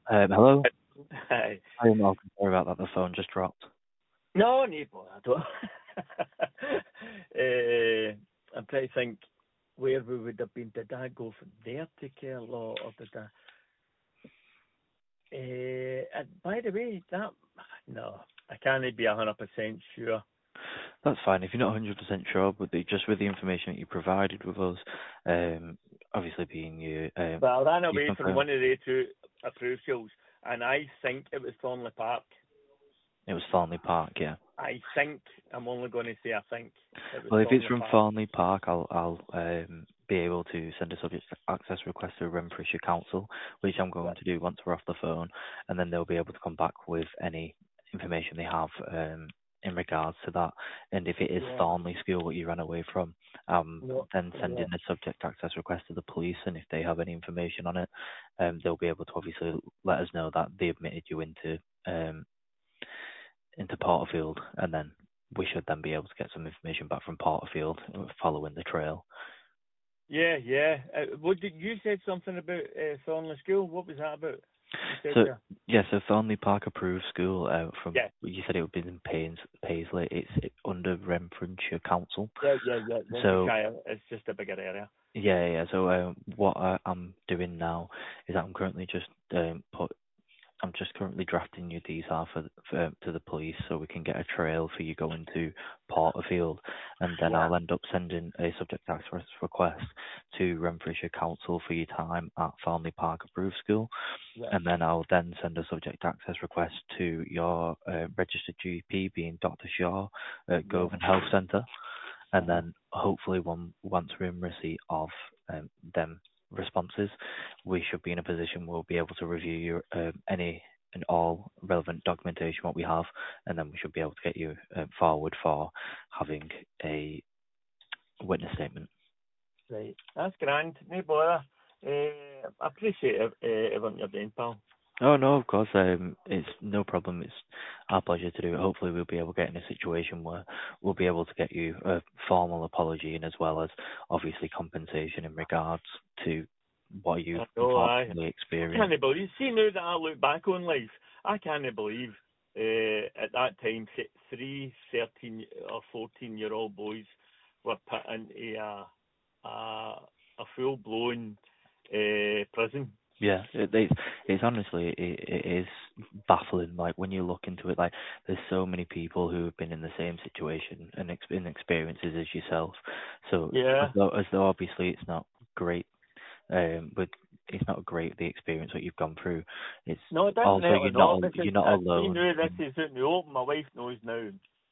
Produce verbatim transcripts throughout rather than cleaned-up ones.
Um, hello? Hi. Hi, Malcolm. Sorry about that. The phone just dropped. No need bother. I don't. uh, I'm trying to think where we would have been. Did I go from there to Kerlaw, or did I? Uh, and by the way, that no, I can't be a hundred percent sure. That's fine. If you're not one hundred percent sure, but the, just with the information that you provided with us, um, obviously being you, um, But I ran you away from confirmed one of the two approved schools, and I think it was Thornley Park. it was Thornley Park, yeah. I think I'm only going to say I think it was Well, if it's Thornley from Park. Thornley Park, I'll I'll um, be able to send a subject access request to Renfrewshire Council, which I'm going Right. to do once we're off the phone, and then they'll be able to come back with any information they have um, in regards to that. And if it is Yeah. Thornley School what you ran away from, um, No. then send Yeah. in the subject access request to the police, and if they have any information on it, um, they'll be able to obviously let us know that they admitted you into um, into Porterfield, and then we should then be able to get some information back from Porterfield following the trail. Yeah, yeah. Uh, what did you said something about uh, Thornley School? What was that about? You said So there. yeah, so Thornley Park approved school. Uh, from Yeah, you said it would be in Pains, Paisley. It's it, under Renfrewshire Council. yeah, yeah, yeah. So Renfrewshire is just a bigger area. yeah, yeah. So uh, what I, I'm doing now is that I'm currently just um, put I'm just currently drafting your D S A for, for to the police so we can get a trail for you going to Porterfield, and then Yeah, I'll end up sending a subject access request to Renfrewshire Council for your time at Farnley Park Approved School, yeah, and then I'll then send a subject access request to your uh, registered G P, being Doctor Shaw at yeah. Govan Health Centre, and Uh-huh. then hopefully one, once we're in receipt of um, them responses, we should be in a position where we'll be able to review your, um, any and all relevant documentation what we have, and then we should be able to get you uh, forward for having a witness statement. Right. That's grand. No bother. Uh, I appreciate it, uh, everything you're doing, pal. Oh no, of course, um, it's no problem. It's our pleasure to do it. Hopefully, we'll be able to get in a situation where we'll be able to get you a formal apology, and as well as obviously compensation in regards to what you've I know, I, unfortunately I experienced. can't believe, see now that I look back on life, I can't believe uh, at that time th- three thirteen or fourteen year old boys were put into a, a, a full blown uh, prison. Yeah, it, it's it's honestly it, it is baffling. Like when you look into it, like there's so many people who have been in the same situation and ex- in experiences as yourself. So as Yeah. though as though obviously it's not great, um, but it's not great the experience that you've gone through. It's No, also definitely you're not not. al- This is, you're not uh, see alone. now In, this is out in the open. My wife knows now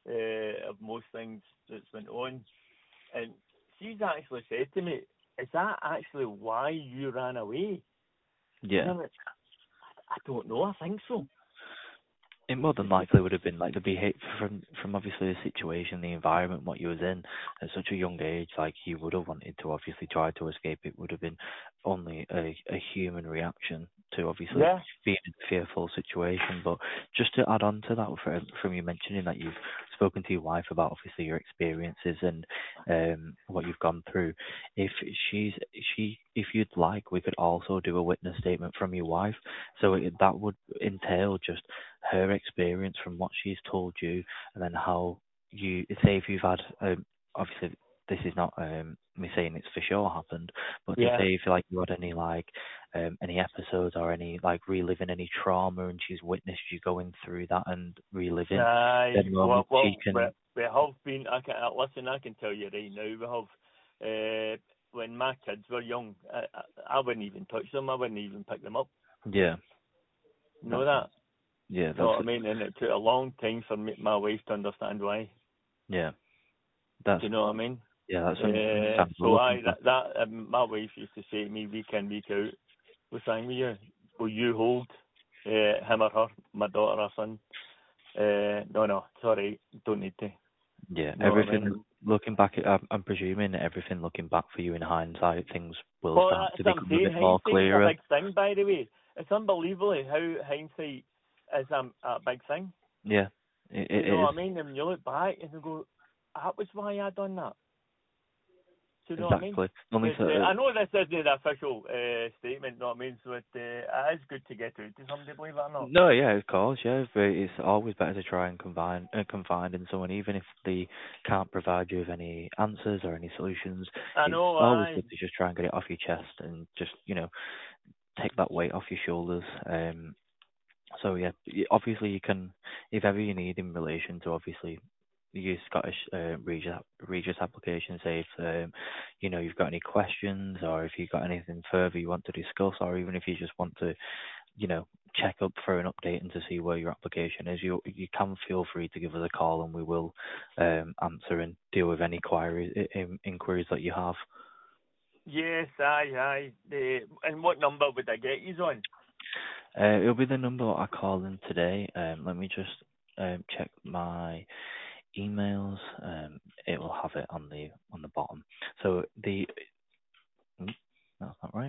uh, of most things that's went on. And she's actually said to me, is that actually why you ran away? And yeah. I'm like, I don't know, I think so. It more than likely would have been like the behavior from from obviously the situation, the environment, what you was in at such a young age. Like you would have wanted to obviously try to escape. It would have been only a, a human reaction to obviously Yeah. being in a fearful situation. But just to add on to that, from, from you mentioning that you've spoken to your wife about obviously your experiences and um, what you've gone through. If she's she, if you'd like, we could also do a witness statement from your wife. So it, that would entail just her experience from what she's told you, and then how you say if you've had um, obviously this is not um, me saying it's for sure happened, but to Yeah. say if like you had any like um, any episodes or any like reliving any trauma, and she's witnessed you going through that and reliving the Aye. moment, Well, she well we, can. we have been, I can, uh, listen, I can tell you right now, we have, uh, when my kids were young, I, I, I wouldn't even touch them, I wouldn't even pick them up. Yeah, You know that's that? yeah, You know that's what I mean? And it took a long time for me, my wife to understand why. yeah, that's Do you know what I mean? yeah, that's Uh, understandable. so I Looking back, that, that um, my wife used to say to me week in week out, "What's wrong with you? Will you hold uh, him or her, my daughter or son?" Uh, no, no, sorry, don't need to. yeah, You know what I everything mean? looking back, I'm, I'm presuming that everything looking back for you in hindsight, things will Well, start that's to what I'm become a saying. bit more Hindsight is a clearer. big thing, by the way. It's unbelievable how hindsight is um, a big thing. Yeah, it, You it know is. what I mean? And when you look back and you go, "That was why I done that." Do you know exactly. what I mean? Only It's, so, uh, I know this isn't the official uh, statement, you know what I mean? So it, uh, it is good to get out to somebody, believe it or not. no, yeah, of course, yeah. But it's always better to try and confine, uh, confide in someone, even if they can't provide you with any answers or any solutions. I It's know, always aye. good to just try and get it off your chest and just, you know, take that weight off your shoulders. Um, so yeah, y- obviously you can, if ever you need in relation to obviously your Scottish uh, Regis, Regis application, say if um, you know you've got any questions or if you've got anything further you want to discuss, or even if you just want to, you know, check up for an update and to see where your application is, you you can feel free to give us a call and we will um, answer and deal with any inquiries inquiries that you have. Yes, aye, aye. The, and what number would I get you on? Uh, it'll be the number I called in today. Um, let me just um, check my emails. Um, it will have it on the on the bottom. So the mm, that's not right.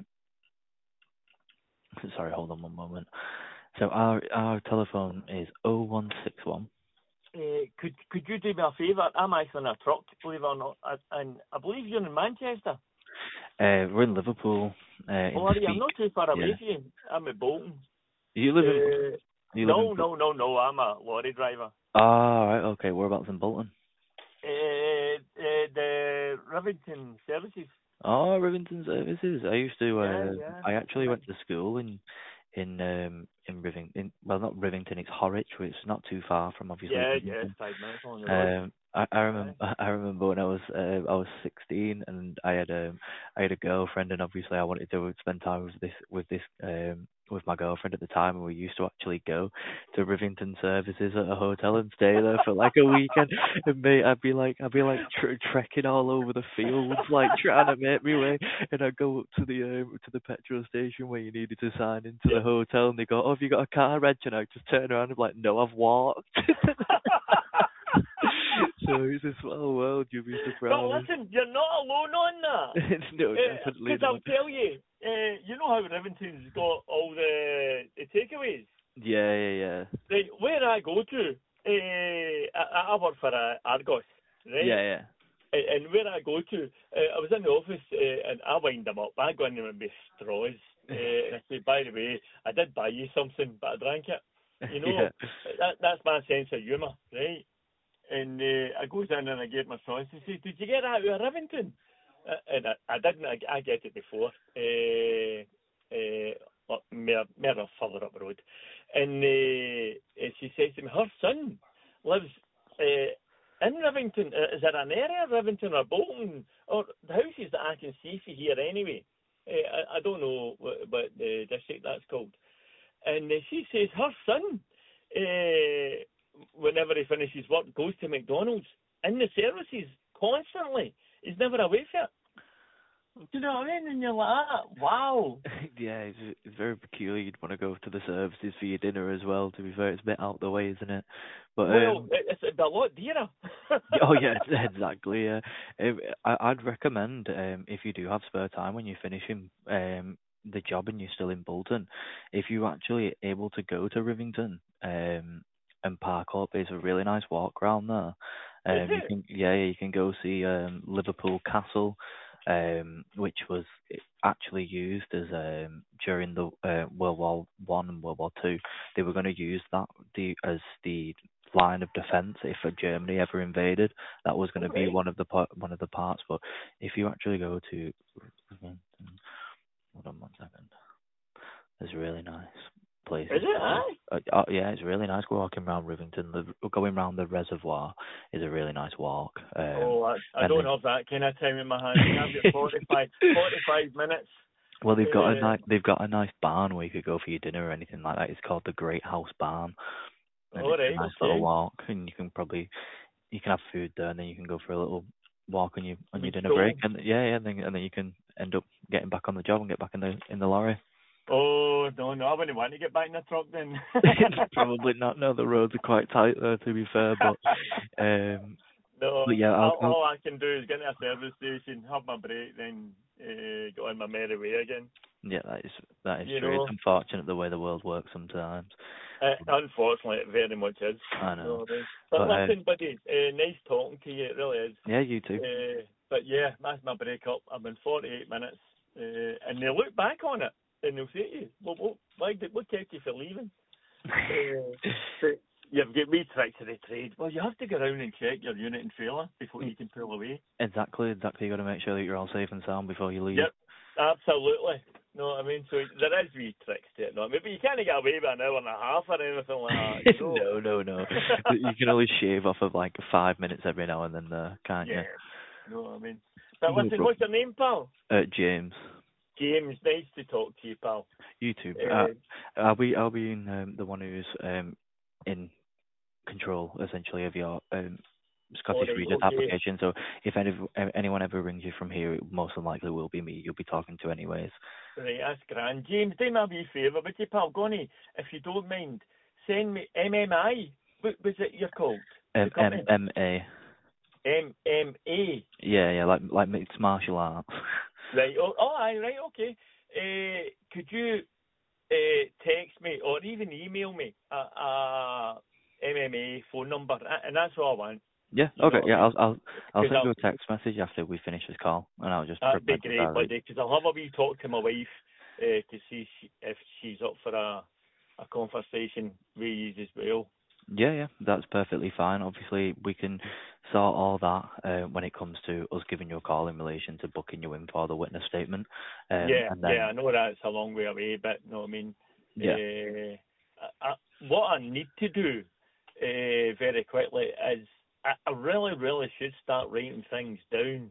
Sorry, hold on one moment. So our our telephone is oh one six one. Uh, could could you do me a favour? I'm actually in a truck, believe it or not, I, and I believe you're in Manchester. Uh, we're in Liverpool. Uh, in Oh, are you? I'm Speak. not too far away Yeah. from you. I'm at Bolton. You live in. Uh, You live in. no, no, no, no. I'm a lorry driver. Ah, right. Okay. Whereabouts in Bolton? Uh, uh, the Rivington Services. Oh, Rivington Services. I used to. Yeah, Uh, yeah. I actually went to school in in um in Rivington. Well, not Rivington. It's Horwich, which is not too far from obviously Yeah, yeah. Rivington. Five minutes on the road. Um, I, I remember. Aye. I remember when I was uh, I was sixteen and I had um I had a girlfriend, and obviously I wanted to spend time with this with this um with my girlfriend at the time, and we used to actually go to Rivington Services at a hotel and stay there for like a weekend. And mate, I'd be like I'd be like tr- trekking all over the fields, like trying to make me way, and I'd go up to the um, to the petrol station where you needed to sign into the hotel, and they go, "Oh, have you got a car reg?" And I just turn around and be like, "No, I've walked." So it's a small world, you'll be But surprised. listen, you're not alone on that. No, definitely Because not. I'll tell you, uh, you know how Rivington's got all the, the takeaways? Yeah, yeah, yeah. Right, where I go to, uh, I, I work for uh, Argos, right? Yeah, yeah. And, and where I go to, uh, I was in the office uh, and I wind them up. I go in there with straws. Uh, and I say, by the way, I did buy you something, but I drank it. You know, Yeah. that, that's my sense of humour, right? And uh, I goes in and I get my straws and say, did you get that out of Rivington? Uh, and I, I didn't, I, I get it before. Uh, uh, up more, more further up the road. And uh, she says to me, her son lives uh, in Rivington. Uh, is there an area of Rivington or Bolton? Or the houses that I can see for here anyway. Uh, I, I don't know what, what the district that's called. And uh, she says her son, uh, whenever he finishes work, goes to McDonald's in the services constantly. He's never away from it. Do you know what I mean? And you're like, ah, wow. Yeah, it's, it's very peculiar. You'd want to go to the services for your dinner as well. To be fair, it's a bit out the way, isn't it? But Well, um, it's a lot dearer. oh yeah, exactly. Yeah, if, I, I'd recommend um, if you do have spare time when you're finishing um, the job and you're still in Bolton, if you're actually able to go to Rivington um, and park up, it's a really nice walk around there. Is Um, you it? can yeah, you can go see um, Liverpool Castle, um, which was actually used as um, during the uh, World War One and World War Two. They were going to use that the as the line of defense if Germany ever invaded. That was going to be Okay. one of the par- one of the parts. But if you actually go to, hold on one second, there's a really nice places. Is it? To, Aye. uh, uh, yeah, it's really nice walking around Rivington. The, going around the reservoir is a really nice walk. Um, Oh, I, I and don't then, have that kind of time in my hands. I've got forty-five, forty-five minutes. well, they've got a Uh, nice they've got a nice barn where you could go for your dinner or anything like that. It's called the Great House Barn, and all it's a right, nice little okay. walk. And you can probably you can have food there, and then you can go for a little walk on your on your We dinner stole. break, and yeah, yeah, and then, and then you can end up getting back on the job and get back in the in the lorry. Oh, no, no, I wouldn't want to get back in the truck then. Probably not. No, the roads are quite tight there, to be fair. But um, No, but yeah, I'll, all, I'll all I can do is get to a service station, have my break, then uh, go on my merry way again. yeah, that is that is You true. know, It's unfortunate the way the world works sometimes. uh, unfortunately, it very much is. I know. No, right. But But uh, listen, buddy, uh, nice talking to you. It really is. yeah, you too. Uh, but yeah, that's my breakup. I've been forty-eight minutes, uh, and they look back on it and they'll say to you, "Well, what, why did what kept you for leaving?" uh, but you've got wee tricks of the trade. Well, you have to go around and check your unit and trailer before you can pull away. Exactly, exactly. You got to make sure that you're all safe and sound before you leave. Yep, absolutely. No, I mean, so there is wee tricks to it. No, maybe you can't get away with an hour and a half or anything like that. You know? no, no, no. You can only shave off of like five minutes every now and then, uh, can't yeah. you? No, I mean, but No listen, what's your name, pal? Uh, James. James, nice to talk to you, pal. You too. Uh, Uh, I'll be, I'll be in, um, the one who's um in control essentially of your um Scottish right, Regis okay. application. So if any, anyone ever rings you from here, it most likely will be me. You'll be talking to anyways. Right, that's grand. James, do me a wee favour, would you, pal? Go on, if you don't mind, send me M M I. What was it you're called? Um, M M A. M M A. Yeah, yeah, like like mixed martial arts. Right. Oh, oh aye, right. Okay. Uh, could you uh, text me or even email me a, a M M A phone number, and that's all I want. Yeah. You Okay. Yeah. I mean? I'll I'll I'll send I'll, you a text message after we finish this call, and I'll just. That'd be great, buddy. Because I'll have a wee talk to my wife uh, to see she, if she's up for a a conversation with you as well. Yeah, yeah, that's perfectly fine. Obviously, we can sort all that uh, when it comes to us giving you a call in relation to booking you in for the witness statement. Um, yeah, and then, yeah, I know that's a long way away, but no, I mean, yeah, uh, I, I, what I need to do uh, very quickly is I, I really, really should start writing things down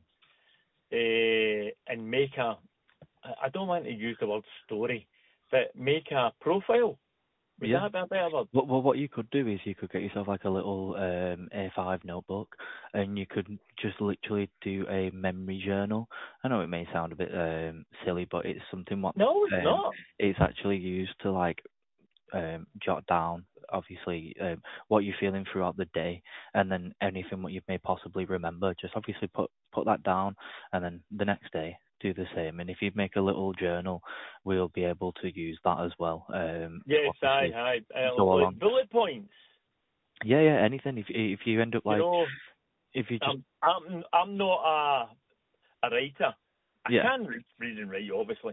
uh, and make a. I don't want to use the word story, but make a profile. Would yeah. that be a better word? Well, well, what you could do is you could get yourself like a little um, A five notebook, and you could just literally do a memory journal. I know it may sound a bit um, silly, but it's something what No, it's um, not. it's actually used to like um, jot down, obviously, um, what you're feeling throughout the day, and then anything what you may possibly remember. Just obviously put put that down, and then the next day do the same. And if you make a little journal, we'll be able to use that as well. Um, Yes, aye, obviously aye. Uh, go like along. bullet points. Yeah, yeah, anything. If if you end up You like, know, if you just I'm I'm I'm not a a writer. I yeah, can read, read and write, obviously,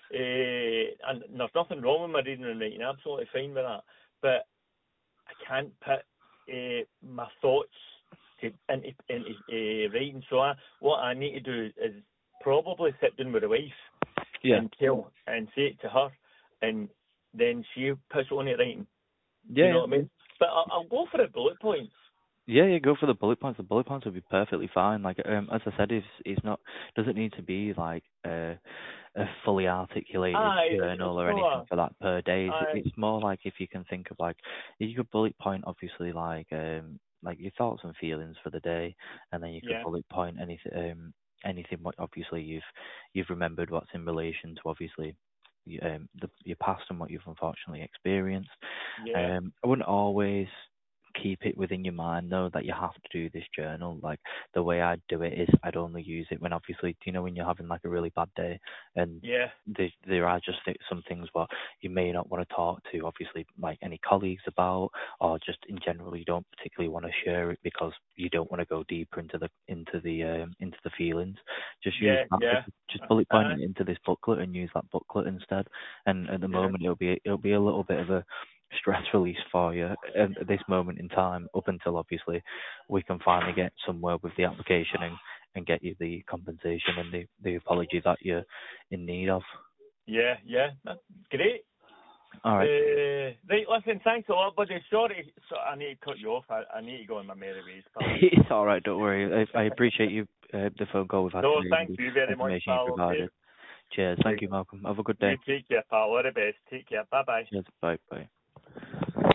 uh, and there's nothing wrong with my reading and writing. Absolutely fine with that. But I can't put uh, my thoughts to, into, into uh, writing. So I, what I need to do is probably sit down with a wife yeah, and tell and say it to her, and then she puts on it writing. yeah, You know yeah. what I mean? But I'll, I'll go for the bullet points. Yeah, yeah, go for the bullet points. The bullet points will be perfectly fine. Like, um, as I said, it's it's not doesn't need to be like a a fully articulated Aye, journal it's or anything not. for that per day. It's, Aye, it's more like if you can think of like you could bullet point obviously like um like your thoughts and feelings for the day, and then you could yeah, bullet point anything um anything what obviously you've you've remembered what's in relation to obviously y- um the, your past and what you've unfortunately experienced. yeah, Um, I wouldn't always keep it within your mind though that you have to do this journal. Like the way I do it is I'd only use it when obviously, you know, when you're having like a really bad day and yeah, there, there are just th- some things what you may not want to talk to obviously like any colleagues about, or just in general you don't particularly want to share it because you don't want to go deeper into the into the um, into the feelings. Just use yeah, that, yeah. just bullet point Uh, it into this booklet and use that booklet instead. And at the yeah, moment it'll be it'll be a little bit of a stress release for you at this moment in time, up until obviously we can finally get somewhere with the application and, and get you the compensation and the, the apology that you're in need of. yeah, yeah. That's great. All right. Uh, right, listen, thanks a lot, buddy. Sorry, so I need to cut you off. I, I need to go on my merry ways, pal. It's all right, don't worry. I, I appreciate you, uh, the phone call we've had No, today and thank the you very much, information you pal. Okay. provided. Cheers. Thank you, Malcolm. Have a good You day. take care, pal. All the best. Take care. Bye bye. Cheers. Bye. Bye.